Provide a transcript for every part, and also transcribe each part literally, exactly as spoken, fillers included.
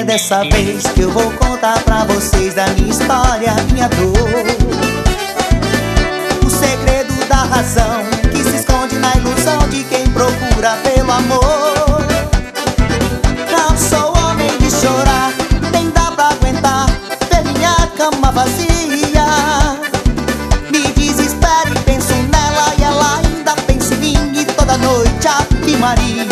dessa vez que eu vou contar pra vocês da minha história, minha dor. O segredo da razão que se esconde na ilusão de quem procura pelo amor. Não sou homem de chorar, nem dá pra aguentar ver minha cama vazia. Me desespero e penso nela e ela ainda pensa em mim, e toda noite Ave Maria.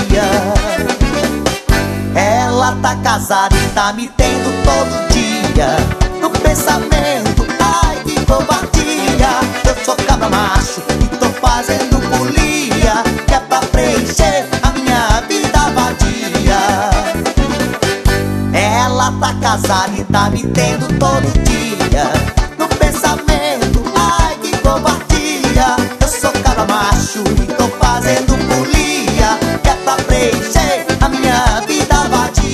Ela tá casada e tá me tendo todo dia no pensamento, ai que covardia. Eu sou cabra macho e tô fazendo folia, que é pra preencher a minha vida vadia. Ela tá casada e tá me tendo todo dia no pensamento, ai que covardia. Eu sou cabra macho e tô fazendo folia, que é pra preencher a minha vida vadia.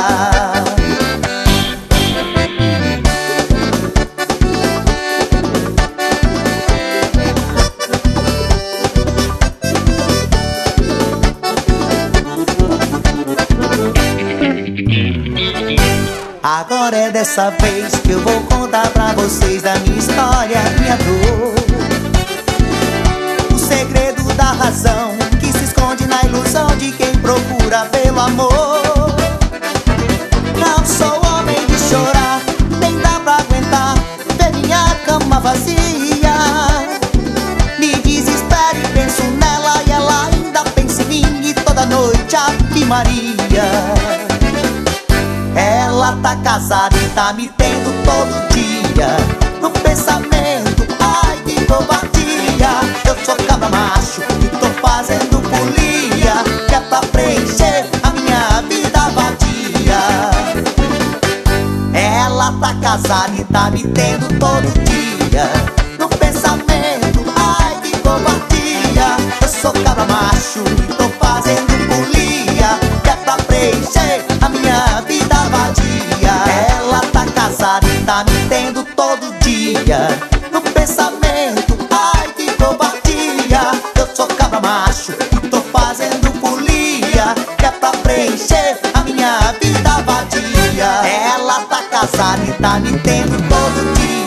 Agora é dessa vez que eu vou contar pra vocês da minha história, minha dor. O segredo da razão que se esconde na ilusão de quem procura pelo amor. Não sou homem de chorar, nem dá pra aguentar ver minha cama vazia. Me desespero e penso nela e ela ainda pensa em mim, e toda noite Ave Maria. Ela tá casada e tá me tendo todo dia no pensamento, ai que covardia. Eu sou cabra macho e tô fazendo folia, que é pra preencher a minha vida vadia. Ela tá casada e tá me tendo todo dia no pensamento, ai que covardia. Eu sou cabra macho e tô fazendo folia, que é pra preencher a minha vida vadia. Ela tá casada e tá me tendo todo dia no pensamento, ai que covardia. Eu sou cabra macho e tô fazendo folia, que é pra preencher a minha vida vadia. Ela tá casada e tá me tendo todo dia